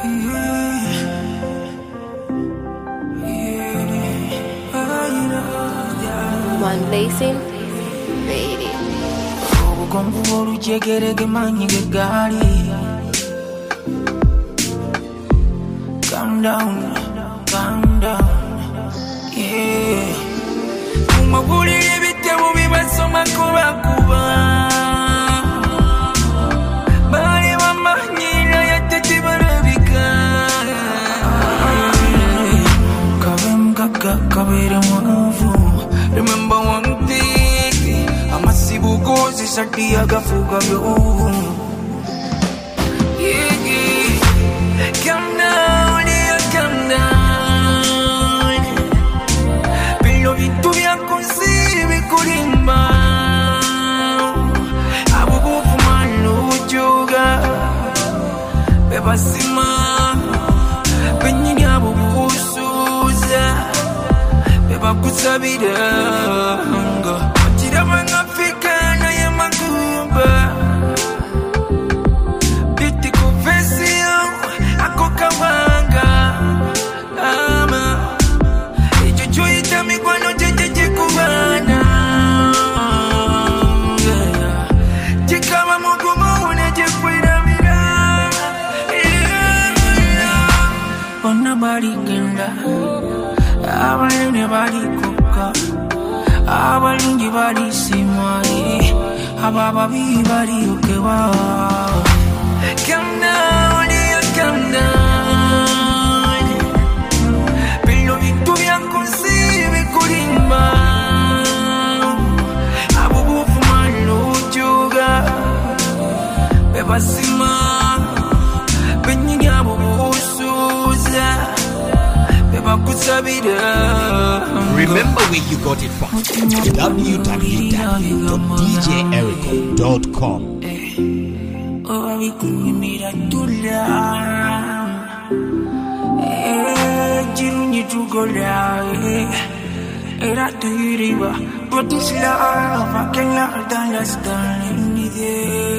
One blazing radio. Konvolu chegerege manyige gali. Calm down, yeah. Kumaguli ibitabo bibasoma kuba. Bali bamanyira yatete barabika. Kabere mwavu. Remember one thing, amasibu gozi sati agafuka byo. Calm down, yeah, calm down. Bilo vitu vya kusibi kulimba. Abubufu manujuga. Beba sima. Benyini abubusuza. Beba kusabida. Majira mangafika na ya magumba. Biti kufesio. Kawanga ama ijuju itami kwano jeje kubana jikama mugumu uneje kwidamira ona barigenda abalene barikuka abalingi barisimwaye abababi bariokewa. Come down, yeah, come down. Bilo vitu vya kusibi kulimba. Abubufu manujuga. Beba sima. Benyini abubusuza. Beba kusabida. Remember where you got it from. www.djericho.com. Oh, we could meet at Tula. Jiruni to go down. Era to Riva. But this love, I cannot understand.